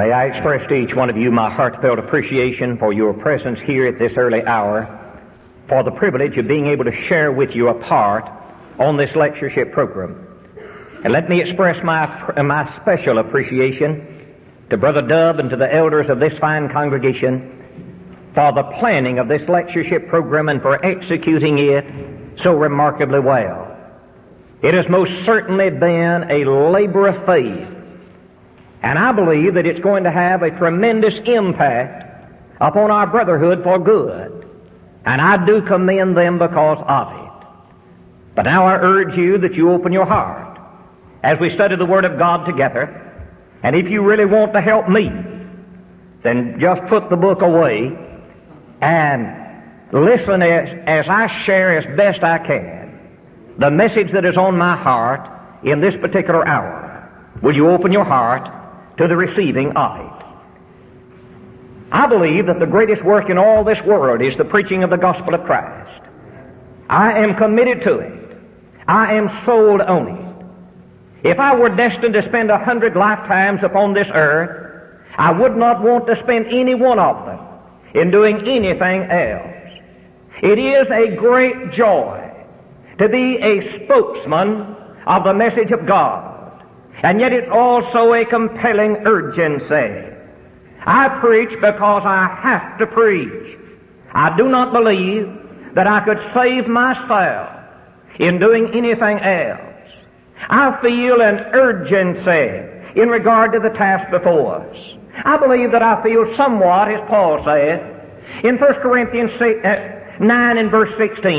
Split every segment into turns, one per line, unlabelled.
May I express to each one of you my heartfelt appreciation for your presence here at this early hour, for the privilege of being able to share with you a part on this lectureship program. And let me express my special appreciation to Brother Dove and to the elders of this fine congregation for the planning of this lectureship program and for executing it so remarkably well. It has most certainly been a labor of faith, and I believe that it's going to have a tremendous impact upon our brotherhood for good. And I do commend them because of it. But now I urge you that you open your heart as we study the Word of God together. And if you really want to help me, then just put the book away and listen as I share as best I can the message that is on my heart in this particular hour. Will you open your heart to the receiving of it? I believe that the greatest work in all this world is the preaching of the gospel of Christ. I am committed to it. I am sold on it. If I were destined to spend 100 lifetimes upon this earth, I would not want to spend any one of them in doing anything else. It is a great joy to be a spokesman of the message of God. And yet it's also a compelling urgency. I preach because I have to preach. I do not believe that I could save myself in doing anything else. I feel an urgency in regard to the task before us. I believe that I feel somewhat, as Paul said, in 1 Corinthians 9 and verse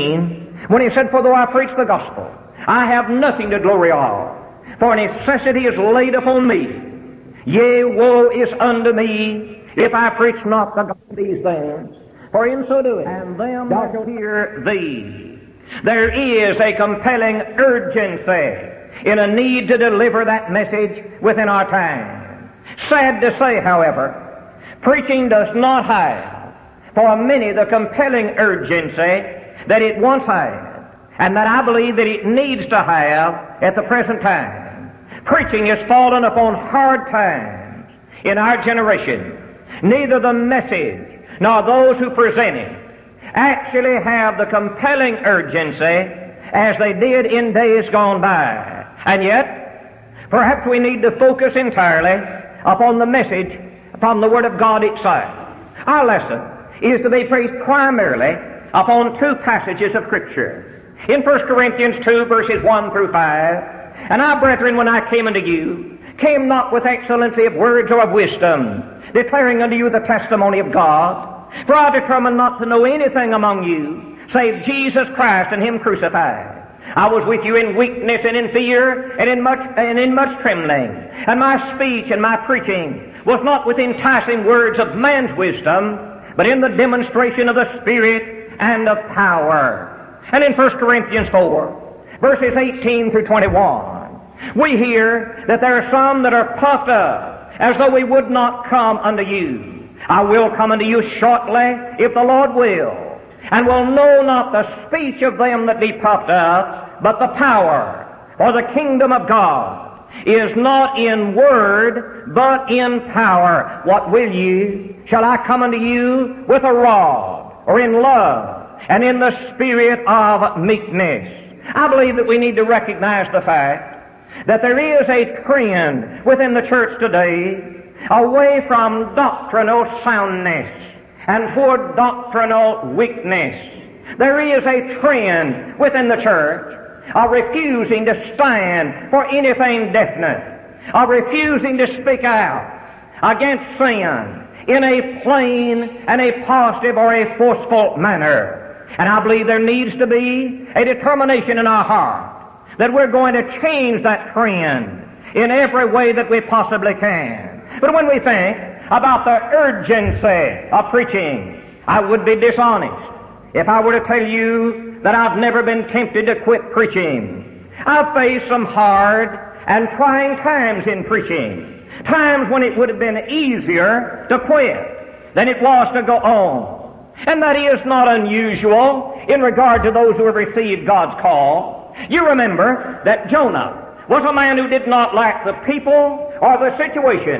16, when he said, "For though I preach the gospel, I have nothing to glory of. For necessity is laid upon me. Yea, woe is unto me, if I preach not the gospel of these things. For in so doing, and them that hear thee." There is a compelling urgency in a need to deliver that message within our time. Sad to say, however, preaching does not have for many the compelling urgency that it once had, and that I believe that it needs to have at the present time. Preaching has fallen upon hard times in our generation. Neither the message nor those who present it actually have the compelling urgency as they did in days gone by. And yet, perhaps we need to focus entirely upon the message, upon the Word of God itself. Our lesson is to be preached primarily upon two passages of Scripture. In 1 Corinthians 2, verses 1 through 5, "And I, brethren, when I came unto you, came not with excellency of words or of wisdom, declaring unto you the testimony of God. For I determined not to know anything among you, save Jesus Christ and Him crucified. I was with you in weakness and in fear and in much trembling. And my speech and my preaching was not with enticing words of man's wisdom, but in the demonstration of the Spirit and of power." And in 1 Corinthians 4, verses 18 through 21, we hear that there are some that are puffed up as though we would not come unto you. "I will come unto you shortly, if the Lord will, and will know not the speech of them that be puffed up, but the power. For the kingdom of God is not in word, but in power. What will ye? Shall I come unto you with a rod, or in love, and in the spirit of meekness?" I believe that we need to recognize the fact that there is a trend within the church today away from doctrinal soundness and toward doctrinal weakness. There is a trend within the church of refusing to stand for anything definite, of refusing to speak out against sin in a plain and a positive or a forceful manner. And I believe there needs to be a determination in our heart that we're going to change that trend in every way that we possibly can. But when we think about the urgency of preaching, I would be dishonest if I were to tell you that I've never been tempted to quit preaching. I've faced some hard and trying times in preaching, times when it would have been easier to quit than it was to go on. And that is not unusual in regard to those who have received God's call. You remember that Jonah was a man who did not lack the people or the situation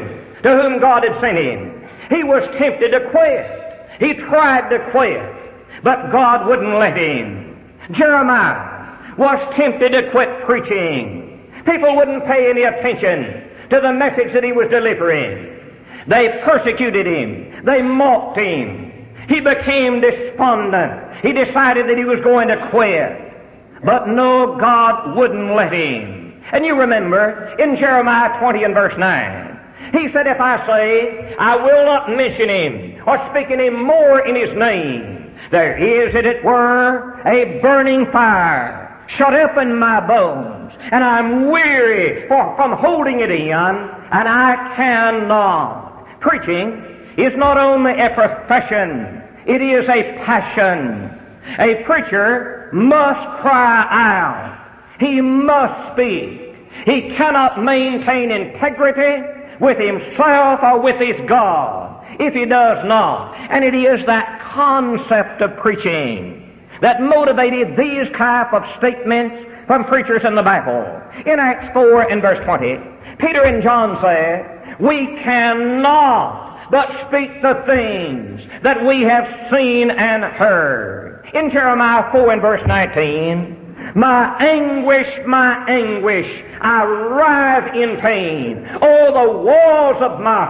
to whom God had sent him. He was tempted to quit. He tried to quit, but God wouldn't let him. Jeremiah was tempted to quit preaching. People wouldn't pay any attention to the message that he was delivering. They persecuted him. They mocked him. He became despondent. He decided that he was going to quit. But no, God wouldn't let him. And you remember in Jeremiah 20 and verse 9, he said, if I say I will not mention him or speak any more in his name, there is, as it were, a burning fire shut up in my bones, and I'm weary from holding it in, and I cannot. Preaching is not only a profession, it is a passion. A preacher must cry out. He must speak. He cannot maintain integrity with himself or with his God if he does not. And it is that concept of preaching that motivated these type of statements from preachers in the Bible. In Acts 4 and verse 20, Peter and John said, we cannot but speak the things that we have seen and heard. In Jeremiah 4 and verse 19, my anguish, I writhe in pain. Oh, the walls of my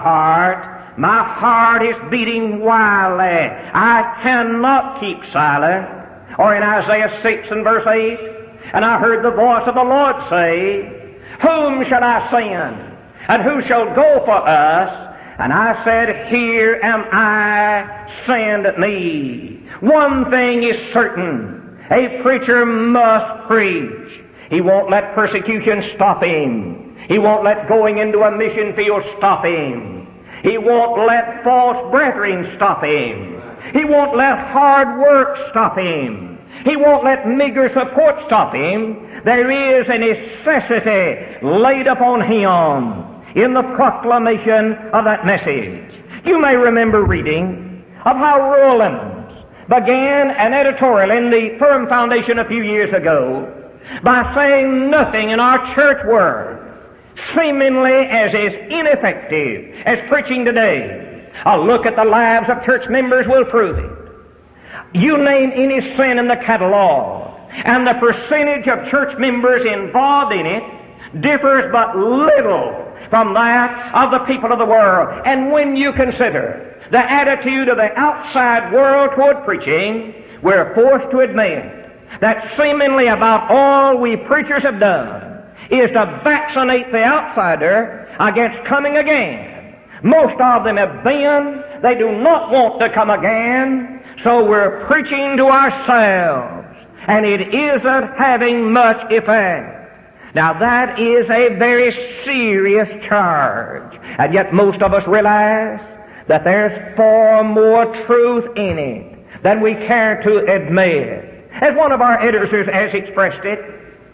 heart is beating wildly. I cannot keep silent. Or in Isaiah 6 and verse 8, and I heard the voice of the Lord say, whom shall I send? And who shall go for us? And I said, here am I, send me. One thing is certain, a preacher must preach. He won't let persecution stop him. He won't let going into a mission field stop him. He won't let false brethren stop him. He won't let hard work stop him. He won't let meager support stop him. There is a necessity laid upon him in the proclamation of that message. You may remember reading of how Rollins began an editorial in the Firm Foundation a few years ago by saying nothing in our church world seemingly as is ineffective as preaching today. A look at the lives of church members will prove it. You name any sin in the catalog, and the percentage of church members involved in it differs but little from that of the people of the world. And when you consider the attitude of the outside world toward preaching, we're forced to admit that seemingly about all we preachers have done is to vaccinate the outsider against coming again. Most of them have been. They do not want to come again. So we're preaching to ourselves, and it isn't having much effect. Now that is a very serious charge, and yet most of us realize that there's far more truth in it than we care to admit. As one of our editors has expressed it,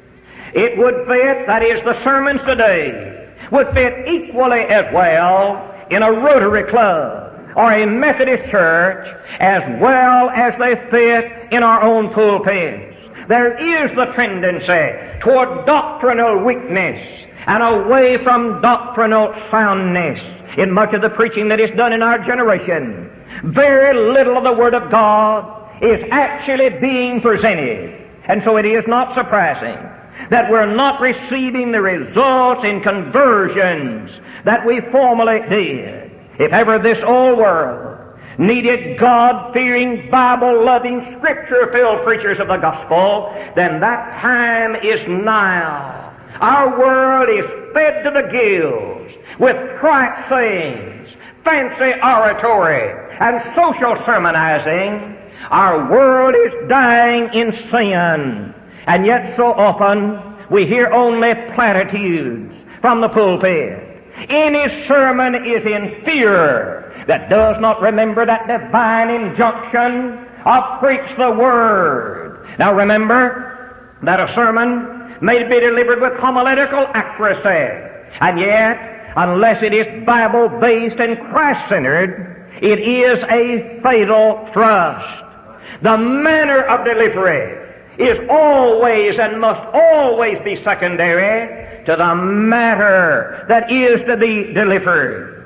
it would fit, that is, the sermons today would fit equally as well in a Rotary Club or a Methodist church as well as they fit in our own pulpits. There is the tendency toward doctrinal weakness and away from doctrinal soundness in much of the preaching that is done in our generation. Very little of the Word of God is actually being presented. And so it is not surprising that we're not receiving the results in conversions that we formerly did. If ever this old world needed God-fearing, Bible-loving, Scripture-filled preachers of the gospel, then that time is now. Our world is fed to the gills with trite sayings, fancy oratory, and social sermonizing. Our world is dying in sin, and yet so often we hear only platitudes from the pulpit. Any sermon is inferior that does not remember that divine injunction of preach the Word. Now remember that a sermon may be delivered with homiletical accuracy, and yet, unless it is Bible-based and Christ-centered, it is a fatal thrust. The manner of delivery is always and must always be secondary to the matter that is to be delivered.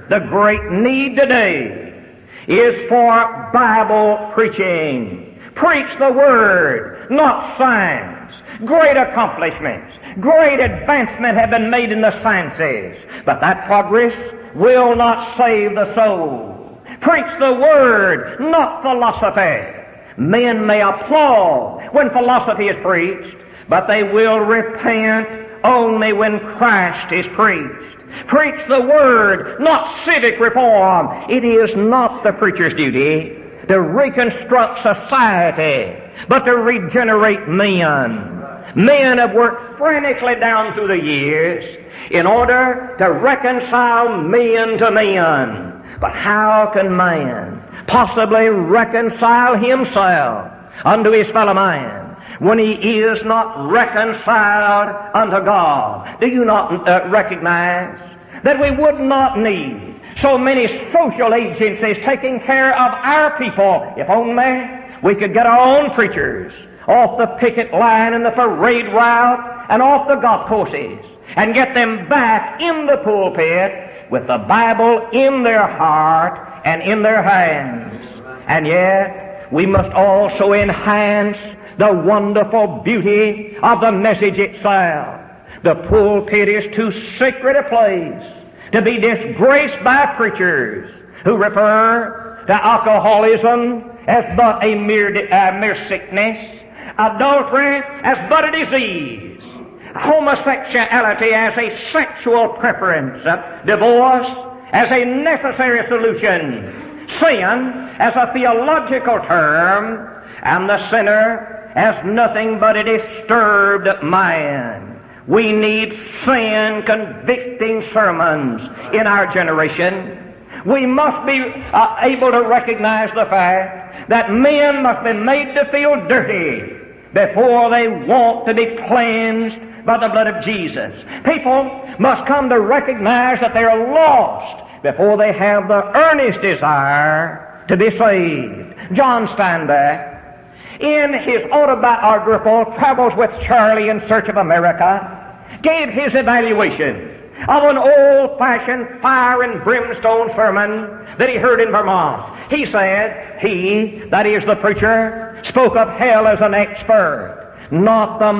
the great need today is for Bible preaching. Preach the Word, not science. Great accomplishments, great advancement have been made in the sciences, but that progress will not save the soul. Preach the Word, not philosophy. Men may applaud when philosophy is preached, but they will repent only when Christ is preached. Preach the Word, not civic reform. It is not the preacher's duty to reconstruct society, but to regenerate men. Men have worked frantically down through the years in order to reconcile men to men. But how can man possibly reconcile himself unto his fellow man when he is not reconciled unto God? Do you not recognize that we would not need so many social agencies taking care of our people if only we could get our own preachers off the picket line and the parade route and off the golf courses and get them back in the pulpit with the Bible in their heart and in their hands. And yet we must also enhance the wonderful beauty of the message itself. The pulpit is too sacred a place to be disgraced by preachers who refer to alcoholism as but a mere sickness, adultery as but a disease, homosexuality as a sexual preference, divorce as a necessary solution, sin as a theological term, and the sinner as nothing but a disturbed mind. We need sin-convicting sermons in our generation. We must be able to recognize the fact that men must be made to feel dirty before they want to be cleansed by the blood of Jesus. People must come to recognize that they are lost before they have the earnest desire to be saved. John Steinbeck, in his autobiographical Travels with Charlie in Search of America, gave his evaluation of an old-fashioned fire and brimstone sermon that he heard in Vermont. He said, he, that is the preacher, spoke of hell as an expert, not the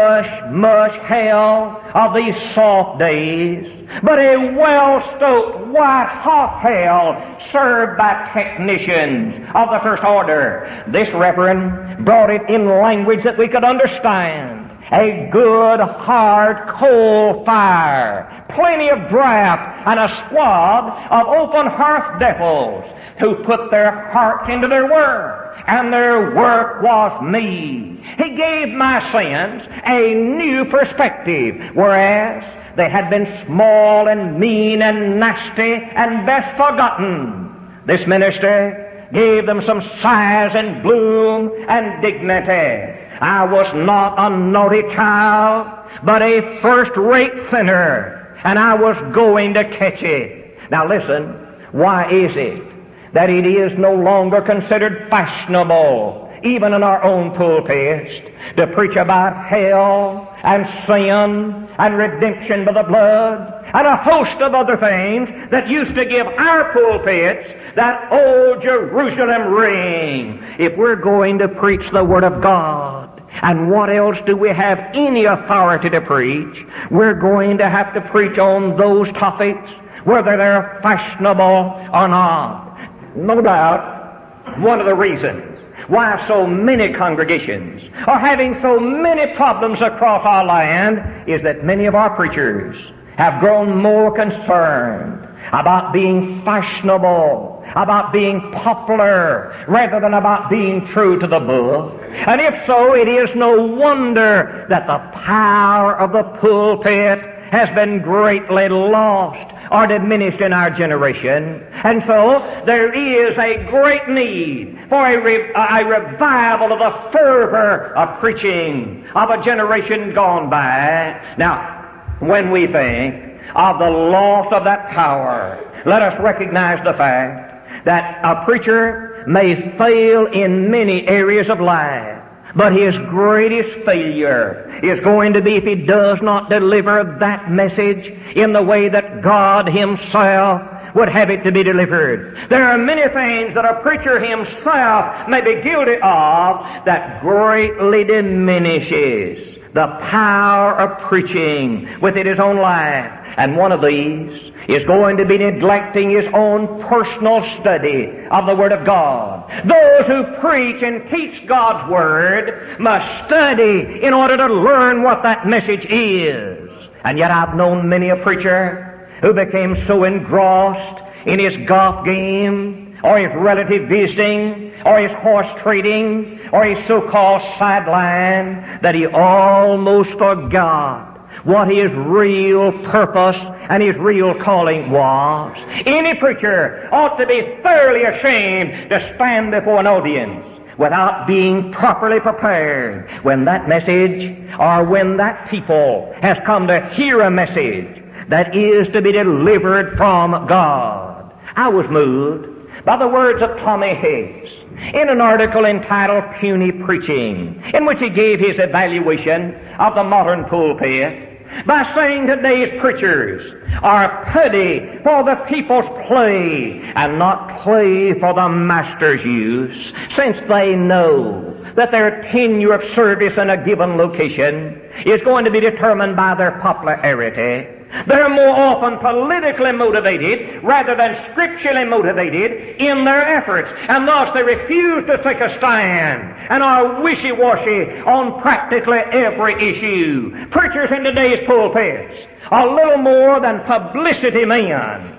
mush hell of these soft days, but a well-stoked, white-hot hell served by technicians of the first order. This reverend brought it in language that we could understand. A good, hard coal fire, plenty of draft, and a squad of open hearth devils who put their hearts into their work, and their work was me. He gave my sins a new perspective, whereas they had been small and mean and nasty and best forgotten. This minister gave them some size and bloom and dignity. I was not a naughty child, but a first-rate sinner, and I was going to catch it. Now listen, why is it that it is no longer considered fashionable, even in our own pulpits, to preach about hell and sin and redemption by the blood and a host of other things that used to give our pulpits that old Jerusalem ring? If we're going to preach the Word of God, and what else do we have any authority to preach? We're going to have to preach on those topics, whether they're fashionable or not. No doubt, one of the reasons why so many congregations are having so many problems across our land is that many of our preachers have grown more concerned about being fashionable, about being popular, rather than about being true to the book. And if so, it is no wonder that the power of the pulpit has been greatly lost or diminished in our generation. And so there is a great need for a revival of the fervor of preaching of a generation gone by. Now, when we think of the loss of that power, let us recognize the fact that a preacher may fail in many areas of life, but his greatest failure is going to be if he does not deliver that message in the way that God Himself would have it to be delivered. There are many things that a preacher himself may be guilty of that greatly diminishes the power of preaching within his own life. And one of these is going to be neglecting his own personal study of the Word of God. Those who preach and teach God's Word must study in order to learn what that message is. And yet I've known many a preacher who became so engrossed in his golf game, or his relative visiting, or his horse trading, or his so-called sideline, that he almost forgot what his real purpose and his real calling was. Any preacher ought to be thoroughly ashamed to stand before an audience without being properly prepared when that message, or when that people has come to hear a message that is to be delivered from God. I was moved by the words of Tommy Hicks in an article entitled Puny Preaching, in which he gave his evaluation of the modern pulpit by saying today's preachers are putty for the people's play and not play for the master's use, since they know that their tenure of service in a given location is going to be determined by their popularity. They're more often politically motivated rather than scripturally motivated in their efforts, and thus they refuse to take a stand and are wishy-washy on practically every issue. Preachers in today's pulpits are little more than publicity men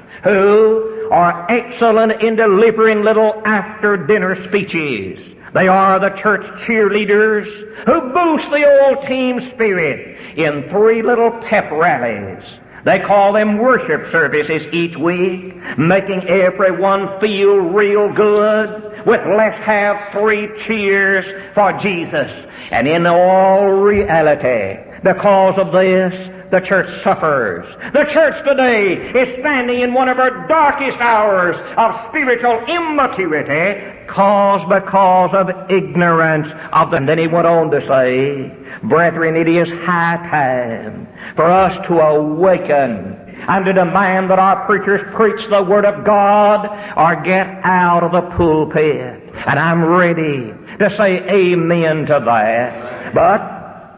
who are excellent in delivering little after-dinner speeches. They are the church cheerleaders who boost the old team spirit in 3 little pep rallies. They call them worship services each week, making everyone feel real good with let's have 3 cheers for Jesus. And in all reality, because of this, the church suffers. The church today is standing in one of her darkest hours of spiritual immaturity, caused because of ignorance of them. And then he went on to say, brethren, it is high time for us to awaken and to demand that our preachers preach the Word of God or get out of the pulpit. And I'm ready to say amen to that. But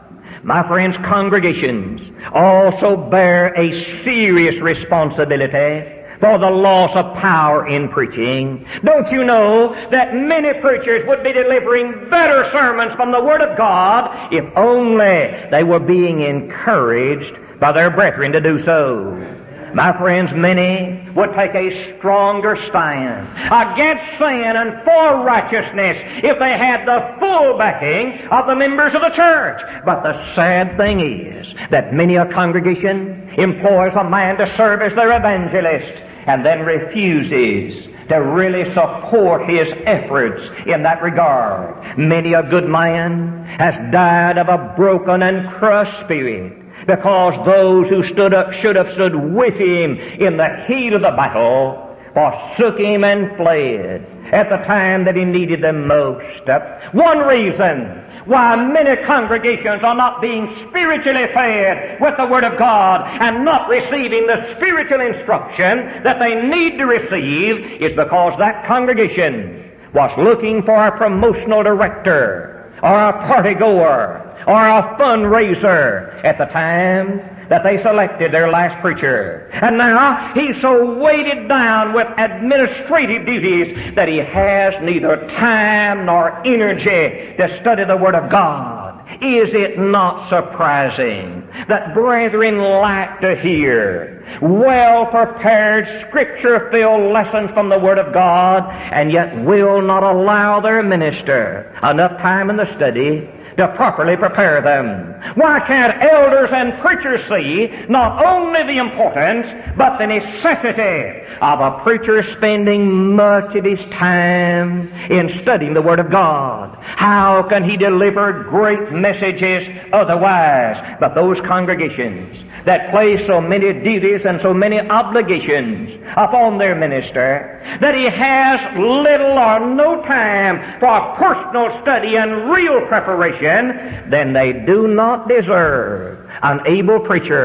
my friends, congregations also bear a serious responsibility for the loss of power in preaching. Don't you know that many preachers would be delivering better sermons from the Word of God if only they were being encouraged by their brethren to do so? My friends, many would take a stronger stand against sin and for righteousness if they had the full backing of the members of the church. But the sad thing is that many a congregation employs a man to serve as their evangelist and then refuses to really support his efforts in that regard. Many a good man has died of a broken and crushed spirit, because those who stood up should have stood with him in the heat of the battle forsook him and fled at the time that he needed them most. One reason why many congregations are not being spiritually fed with the Word of God and not receiving the spiritual instruction that they need to receive is because that congregation was looking for a promotional director or a party goer or a fundraiser at the time that they selected their last preacher. And now he's so weighted down with administrative duties that he has neither time nor energy to study the Word of God. Is it not surprising that brethren like to hear well-prepared, Scripture-filled lessons from the Word of God, and yet will not allow their minister enough time in the study to properly prepare them? Why can't elders and preachers see not only the importance, but the necessity of a preacher spending much of his time in studying the Word of God? How can he deliver great messages otherwise? But those congregations that place so many duties and so many obligations upon their minister that he has little or no time for personal study and real preparation, then they do not deserve an able preacher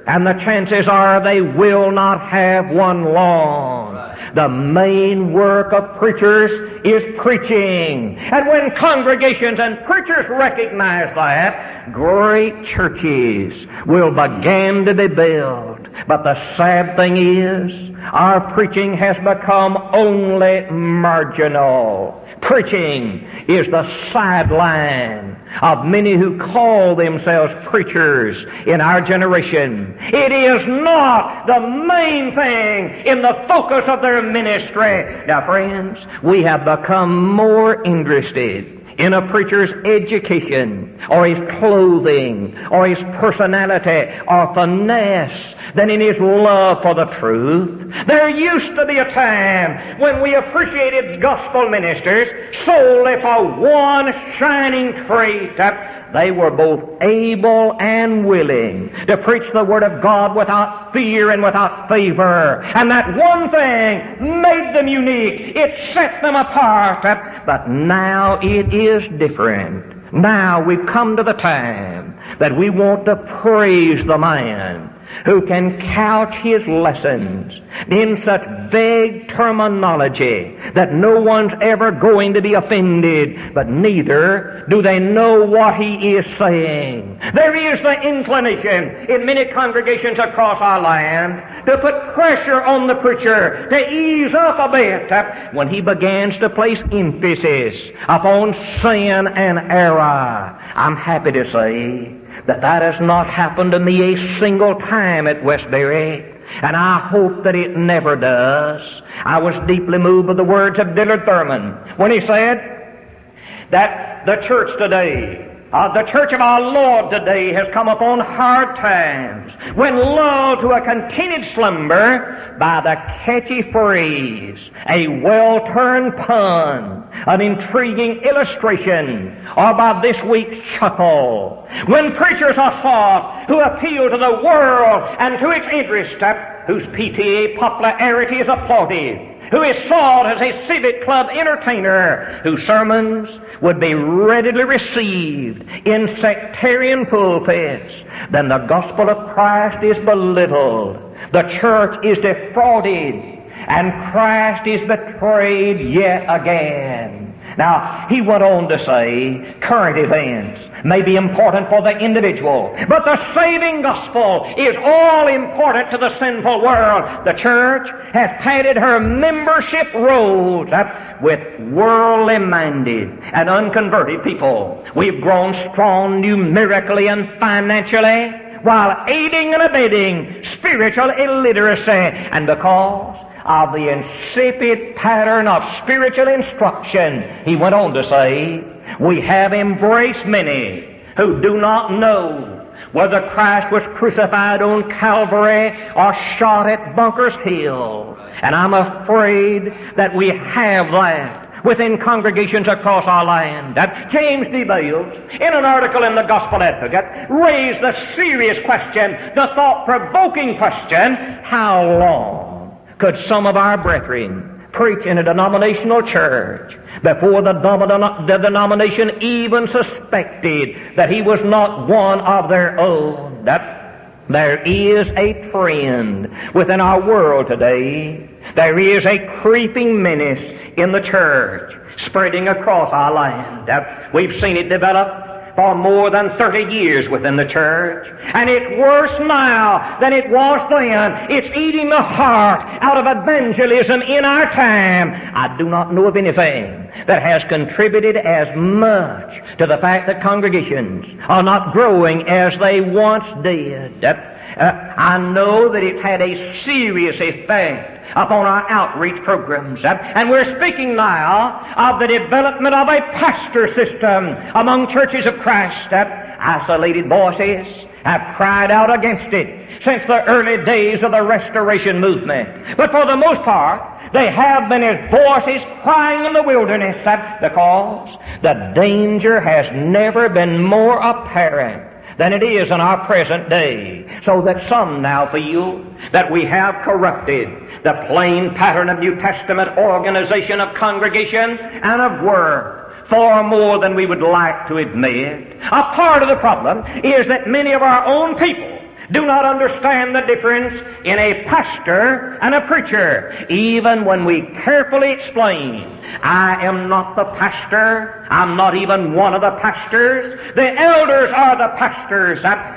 and the chances are they will not have one long. The main work of preachers is preaching. And when congregations and preachers recognize that, great churches will begin to be built. But the sad thing is, our preaching has become only marginal. Preaching is the sideline of many who call themselves preachers in our generation. It is not the main thing in the focus of their ministry. Now, friends, we have become more interested in a preacher's education or his clothing or his personality or finesse than in his love for the truth. There used to be a time when we appreciated gospel ministers solely for one shining trait. They were both able and willing to preach the Word of God without fear and without favor. And that one thing made them unique. It set them apart. But now it is different. Now we've come to the time that we want to praise the man who can couch his lessons in such vague terminology that no one's ever going to be offended, but neither do they know what he is saying. There is the inclination in many congregations across our land to put pressure on the preacher to ease up a bit when he begins to place emphasis upon sin and error. I'm happy to say that has not happened to me a single time at Westbury, and I hope that it never does. I was deeply moved by the words of Dillard Thurman when he said that the church today, the church of our Lord today, has come upon hard times when lulled to a continued slumber by the catchy phrase, a well-turned pun, an intriguing illustration, or by this week's chuckle. When preachers are sought who appeal to the world and to its interest, whose PTA popularity is applauded, who is sought as a civic club entertainer, whose sermons would be readily received in sectarian pulpits, then the gospel of Christ is belittled, the church is defrauded, and Christ is betrayed yet again. Now, he went on to say, current events may be important for the individual, but the saving gospel is all important to the sinful world. The church has padded her membership rolls with worldly-minded and unconverted people. We've grown strong numerically and financially, while aiding and abetting spiritual illiteracy, and because of the insipid pattern of spiritual instruction, he went on to say, we have embraced many who do not know whether Christ was crucified on Calvary or shot at Bunker's Hill. And I'm afraid that we have that within congregations across our land. James D. Bales, in an article in the Gospel Advocate, raised the serious question, the thought-provoking question, how long could some of our brethren preach in a denominational church before the denomination even suspected that he was not one of their own? There is a trend within our world today. There is a creeping menace in the church spreading across our land. We've seen it develop for more than 30 years within the church. And it's worse now than it was then. It's eating the heart out of evangelism in our time. I do not know of anything that has contributed as much to the fact that congregations are not growing as they once did. I know that it's had a serious effect upon our outreach programs. And we're speaking now of the development of a pastor system among churches of Christ. Isolated voices have cried out against it since the early days of the Restoration movement. But for the most part, they have been as voices crying in the wilderness because the danger has never been more apparent than it is in our present day, so that some now feel that we have corrupted the plain pattern of New Testament organization of congregation and of work far more than we would like to admit. A part of the problem is that many of our own people do not understand the difference in a pastor and a preacher, even when we carefully explain, I am not the pastor, I'm not even one of the pastors, the elders are the pastors.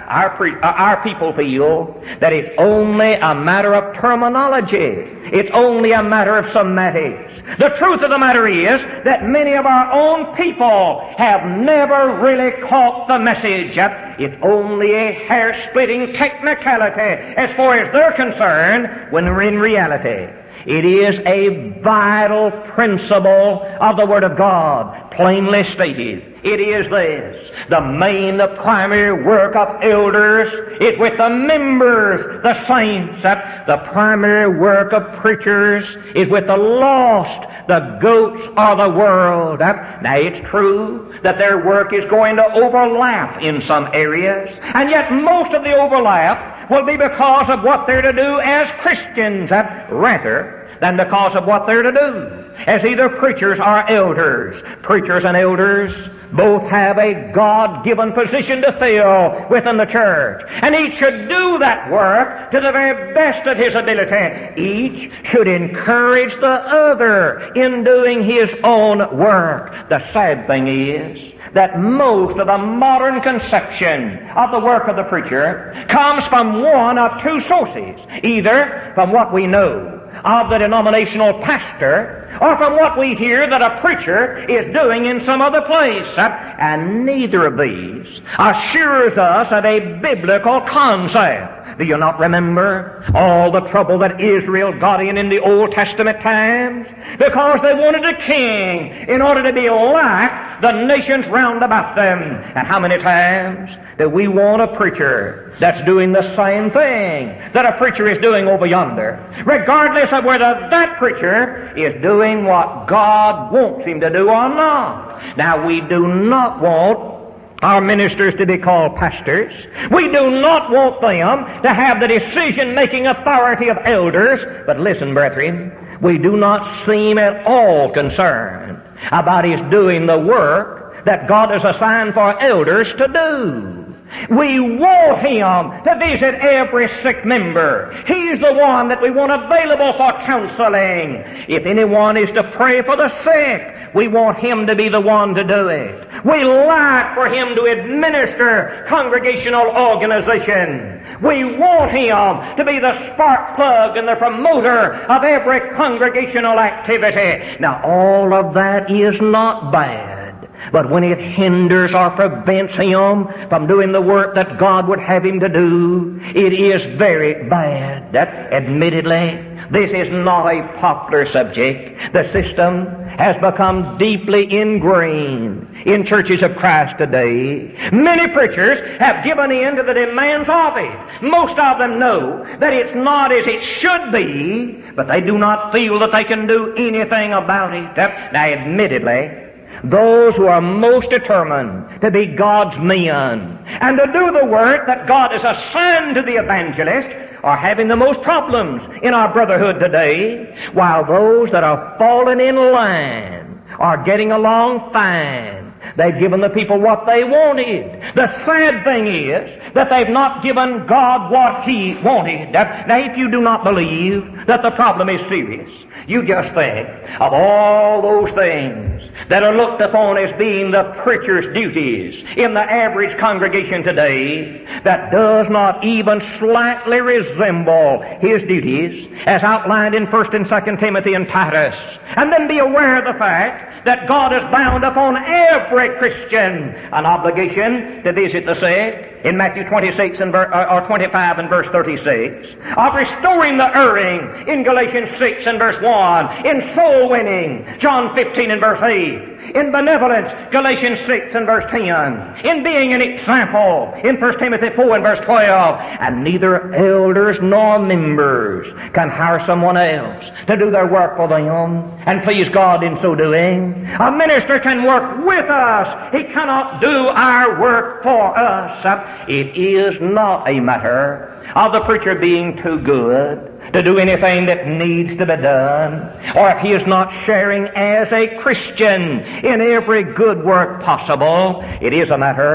Our people feel that it's only a matter of terminology. It's only a matter of semantics. The truth of the matter is that many of our own people have never really caught the message. It's only a hair-splitting technicality as far as they're concerned, when in reality it is a vital principle of the Word of God, plainly stated. It is this: the primary work of elders is with the members, the saints. The primary work of preachers is with the lost, the goats of the world. Now, it's true that their work is going to overlap in some areas, and yet most of the overlap will be because of what they're to do as Christians, rather than because of what they're to do as either preachers or elders. Preachers and elders both have a God-given position to fill within the church, and each should do that work to the very best of his ability. Each should encourage the other in doing his own work. The sad thing is that most of the modern conception of the work of the preacher comes from one of two sources, either from what we know of the denominational pastor, or from what we hear that a preacher is doing in some other place. And neither of these assures us of a biblical concept. Do you not remember all the trouble that Israel got in the Old Testament times? Because they wanted a king in order to be like the nations round about them. And how many times do we want a preacher that's doing the same thing that a preacher is doing over yonder, regardless of whether that preacher is doing what God wants him to do or not? Now, we do not want our ministers to be called pastors. We do not want them to have the decision-making authority of elders. But listen, brethren, we do not seem at all concerned about his doing the work that God has assigned for elders to do. We want him to visit every sick member. He's the one that we want available for counseling. If anyone is to pray for the sick, we want him to be the one to do it. We like for him to administer congregational organization. We want him to be the spark plug and the promoter of every congregational activity. Now, all of that is not bad. But when it hinders or prevents him from doing the work that God would have him to do, it is very bad. Admittedly, this is not a popular subject. The system has become deeply ingrained in churches of Christ today. Many preachers have given in to the demands of it. Most of them know that it's not as it should be, but they do not feel that they can do anything about it. Now, admittedly, those who are most determined to be God's men and to do the work that God has assigned to the evangelist are having the most problems in our brotherhood today, while those that are falling in line are getting along fine. They've given the people what they wanted. The sad thing is that they've not given God what He wanted. Now, if you do not believe that the problem is serious, you just think of all those things that are looked upon as being the preacher's duties in the average congregation today that does not even slightly resemble his duties as outlined in 1 and 2 Timothy and Titus. And then be aware of the fact that God has bound upon every Christian an obligation to visit the sick in Matthew 26 or 25 and verse 36, of restoring the erring in Galatians 6 and verse 1, in soul winning, John 15 and verse 8, in benevolence, Galatians 6 and verse 10, in being an example, in 1 Timothy 4 and verse 12, and neither elders nor members can hire someone else to do their work for them and please God in so doing. A minister can work with us. He cannot do our work for us. It is not a matter of the preacher being too good to do anything that needs to be done, or if he is not sharing as a Christian in every good work possible. It is a matter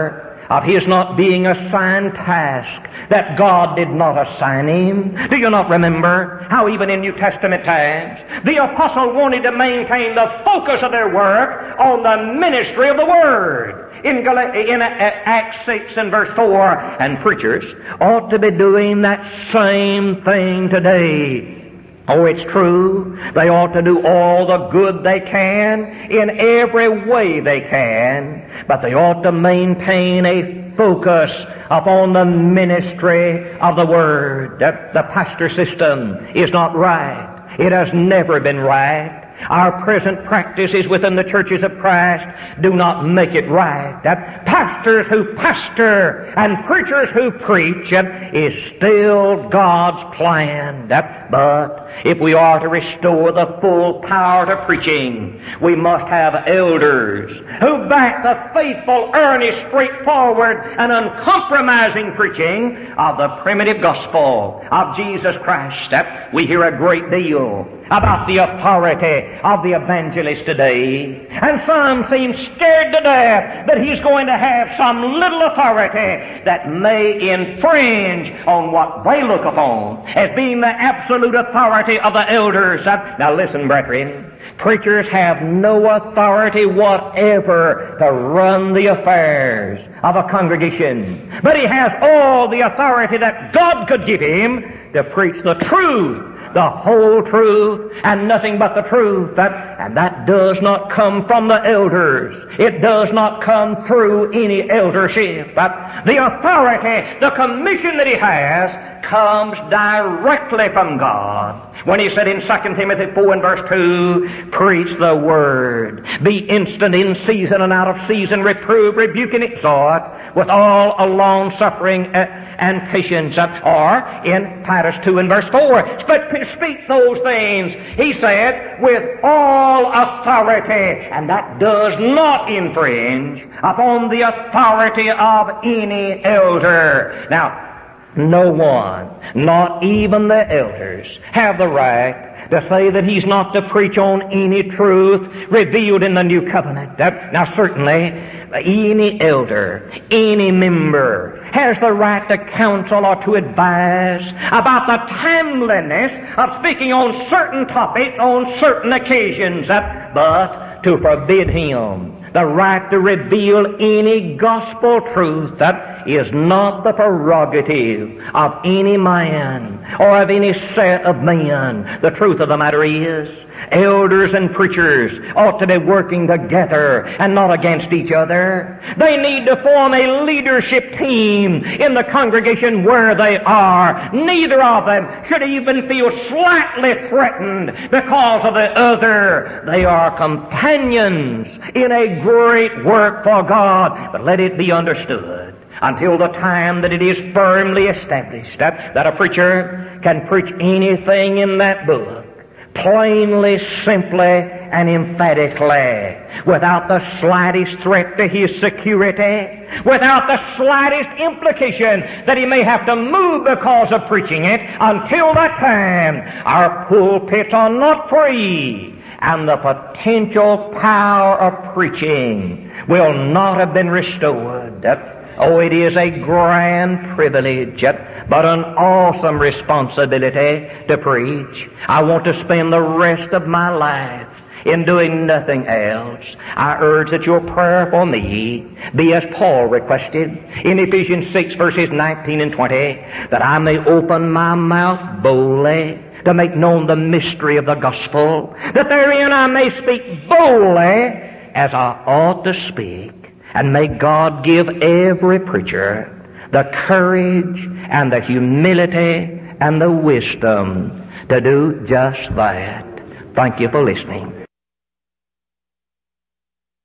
of his not being assigned task that God did not assign him. Do you not remember how even in New Testament times the apostle wanted to maintain the focus of their work on the ministry of the Word? In Acts 6 and verse 4, and preachers ought to be doing that same thing today. Oh, it's true. They ought to do all the good they can in every way they can, but they ought to maintain a focus upon the ministry of the Word. The pastor system is not right. It has never been right. Our present practices within the churches of Christ do not make it right. Pastors who pastor and preachers who preach is still God's plan. But if we are to restore the full power to preaching, we must have elders who back the faithful, earnest, straightforward, and uncompromising preaching of the primitive gospel of Jesus Christ. We hear a great deal about the authority of the evangelist today, and some seem scared to death that he's going to have some little authority that may infringe on what they look upon as being the absolute authority of the elders. Now listen, brethren, preachers have no authority whatever to run the affairs of a congregation, but he has all the authority that God could give him to preach the truth, the whole truth, and nothing but the truth. And that does not come from the elders. It does not come through any eldership. But the authority, the commission that he has, comes directly from God. When he said in 2 Timothy 4 and verse 2, preach the Word, be instant in season and out of season, reprove, rebuke, and exhort with all a long-suffering and patience. Or in Titus 2 and verse 4, speak those things, he said, with all authority, and that does not infringe upon the authority of any elder. Now, no one, not even the elders, have the right to say that he's not to preach on any truth revealed in the new covenant. Now certainly, any elder, any member has the right to counsel or to advise about the timeliness of speaking on certain topics on certain occasions, but to forbid him the right to reveal any gospel truth that is not the prerogative of any man or of any set of men. The truth of the matter is, elders and preachers ought to be working together and not against each other. They need to form a leadership team in the congregation where they are. Neither of them should even feel slightly threatened because of the other. They are companions in a great work for God. But let it be understood, until the time that it is firmly established that a preacher can preach anything in that book, plainly, simply, and emphatically, without the slightest threat to his security, without the slightest implication that he may have to move because of preaching it, until that time, our pulpits are not free, and the potential power of preaching will not have been restored. Oh, it is a grand privilege, but an awesome responsibility to preach. I want to spend the rest of my life in doing nothing else. I urge that your prayer for me be as Paul requested in Ephesians 6 verses 19 and 20, that I may open my mouth boldly to make known the mystery of the gospel, that therein I may speak boldly as I ought to speak. And may God give every preacher the courage and the humility and the wisdom to do just that. Thank you for listening.